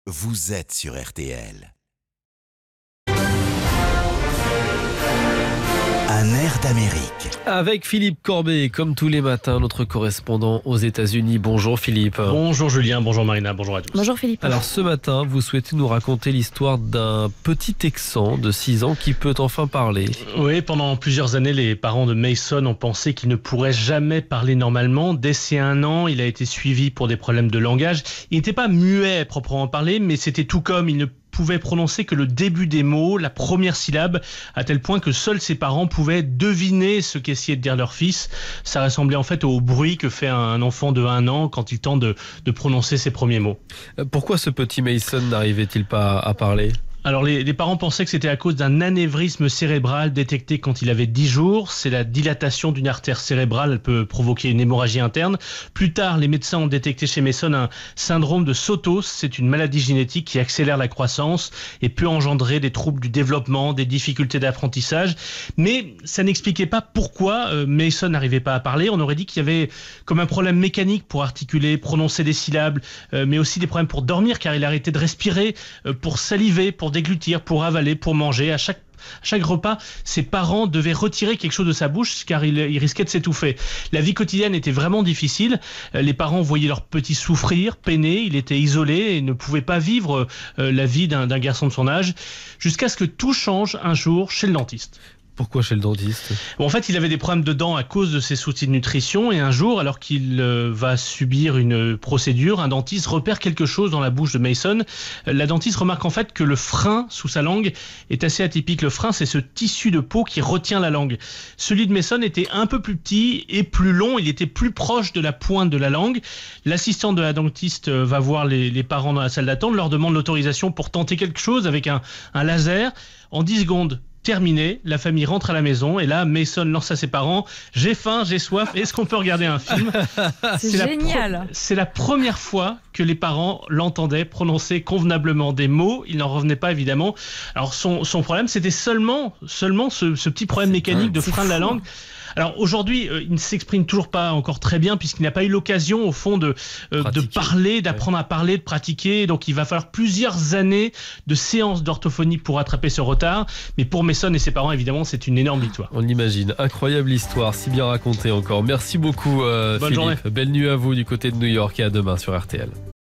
vous êtes sur RTL. Un air d'Amérique. Avec Philippe Corbet, comme tous les matins, notre correspondant aux États-Unis. Bonjour Philippe. Bonjour Julien, bonjour Marina, bonjour à tous. Bonjour Philippe. Alors ce matin, vous souhaitez nous raconter l'histoire d'un petit Texan de 6 ans qui peut enfin parler. Oui, pendant plusieurs années, les parents de Mason ont pensé qu'il ne pourrait jamais parler normalement. Dès ses 1 an, il a été suivi pour des problèmes de langage. Il n'était pas muet à proprement parler, mais c'était tout comme il ne pouvait prononcer que le début des mots, la première syllabe, à tel point que seuls ses parents pouvaient deviner ce qu'essayait de dire leur fils. Ça ressemblait en fait au bruit que fait un enfant de 1 an quand il tente de prononcer ses premiers mots. Pourquoi ce petit Mason n'arrivait-il pas à parler ? Alors les parents pensaient que c'était à cause d'un anévrisme cérébral détecté quand il avait 10 jours. C'est la dilatation d'une artère cérébrale, elle peut provoquer une hémorragie interne. Plus tard, les médecins ont détecté chez Mason un syndrome de Sotos. C'est une maladie génétique qui accélère la croissance et peut engendrer des troubles du développement, des difficultés d'apprentissage. Mais ça n'expliquait pas pourquoi Mason n'arrivait pas à parler. On aurait dit qu'il y avait comme un problème mécanique pour articuler, prononcer des syllabes, mais aussi des problèmes pour dormir car il arrêtait de respirer, pour saliver, pour déglutir, pour avaler, pour manger. À chaque repas, ses parents devaient retirer quelque chose de sa bouche car il risquait de s'étouffer. La vie quotidienne était vraiment difficile. Les parents voyaient leur petit souffrir, peiner. Il était isolé et ne pouvait pas vivre la vie d'un garçon de son âge jusqu'à ce que tout change un jour chez le dentiste. Pourquoi chez le dentiste ? En fait, il avait des problèmes de dents à cause de ses soucis de nutrition et un jour, alors qu'il va subir une procédure, un dentiste repère quelque chose dans la bouche de Mason. La dentiste remarque en fait que le frein sous sa langue est assez atypique. Le frein, c'est ce tissu de peau qui retient la langue. Celui de Mason était un peu plus petit et plus long, il était plus proche de la pointe de la langue. L'assistante de la dentiste va voir les parents dans la salle d'attente, leur demande l'autorisation pour tenter quelque chose avec un laser. En 10 secondes, terminé, la famille rentre à la maison et là Mason lance à ses parents: j'ai faim, j'ai soif, est-ce qu'on peut regarder un film? C'est génial. C'est la première fois que les parents l'entendaient prononcer convenablement des mots. Il n'en revenait pas évidemment. Alors son problème, c'était seulement ce petit problème mécanique de frein de la langue. Alors aujourd'hui, il ne s'exprime toujours pas encore très bien puisqu'il n'a pas eu l'occasion au fond de parler, d'apprendre à parler, de pratiquer. Donc il va falloir plusieurs années de séances d'orthophonie pour rattraper ce retard. Mais pour Mason et ses parents, évidemment, c'est une énorme victoire. On l'imagine. Incroyable histoire, si bien racontée encore. Merci beaucoup Philippe. Bonne journée. Belle nuit à vous du côté de New York et à demain sur RTL.